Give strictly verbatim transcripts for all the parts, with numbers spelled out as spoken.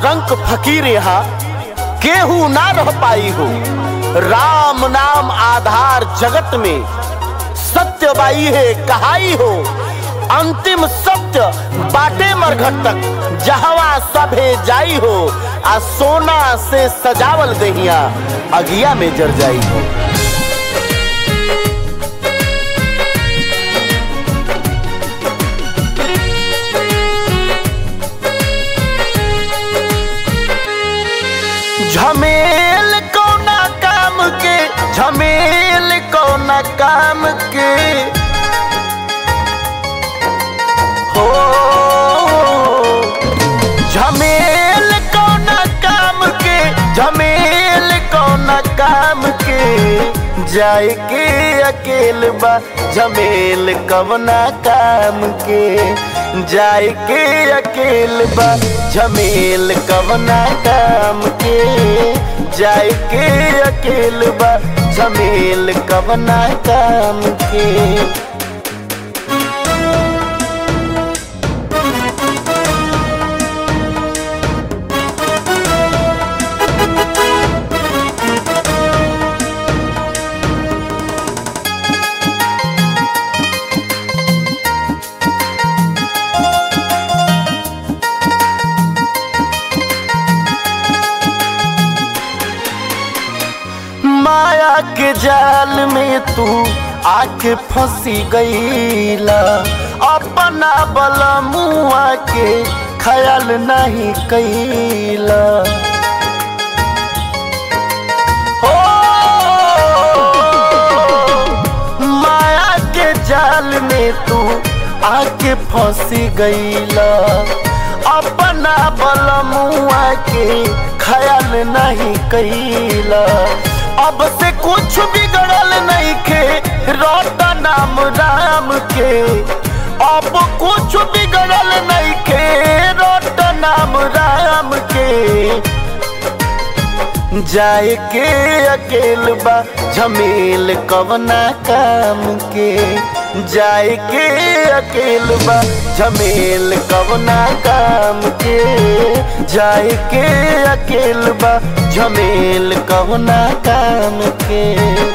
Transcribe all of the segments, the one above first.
रंक फकीर यहाँ केहू ना रह पाई हो। राम नाम आधार जगत में सत्य बाई है कहाई हो। अंतिम सत्य बाटे मरघट तक जहवा सभे जाई हो। आ सोना से सजावल दहिया अगिया में जर जाई हो। झमेल कौना काम के, झमेल कौना काम के हो। झमेल कौना काम के, झमेल कौना काम के जाए के अकेल बा। झमेल कवना काम के जाए के अकेल बा। झमेल कवना काम के जाए के अकेल बा। झमेल कवना काम के। माया के जाल में तू आके फंसी गईला। अपना बलमुआ के ख्याल नहीं कैला। हो माया के जाल में तू आके फंसी गईला। अपना बलमुआ के ख्याल नहीं कैला। अब से कुछ बिगड़ल नहीं के रोटा नाम राम के। अब कुछ बिगड़ल नहीं के रोटा नाम राम के जाए के अकेल बा। झमेल कवना काम के जाए के अकेल बा। झमेल कवना काम के जाए के अकेल बा। झमेल कवना काम के।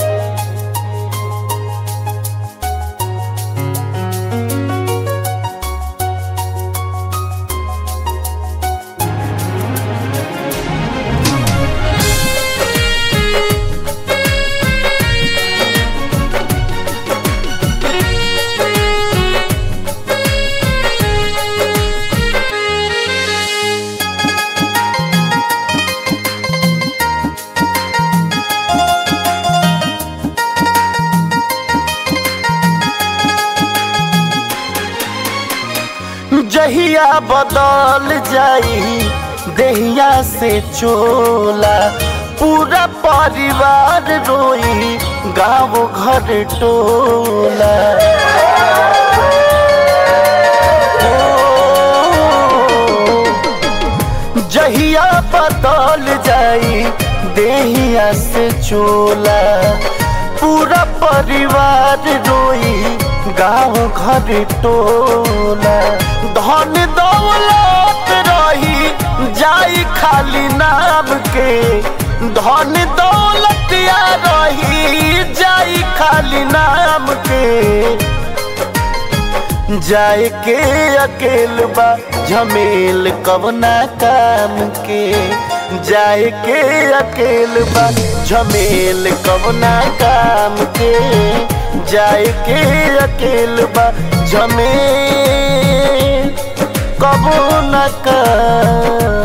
जहिया बदल जाई देहिया से चोला। पूरा परिवार रोई गाँव घर टोला। जहिया बदल जाई देहिया से चोला। पूरा परिवार रोई गाँव घर टोला। धन दौलत रही जाई खाली नाम के। धन दौलत या रही जाई खाली नाम के जाए के अकेल बा। झमेल कवना काम के जाए के अकेल बा। झमेल कवना काम के जाए के अकेल बा। झमेल कवना काम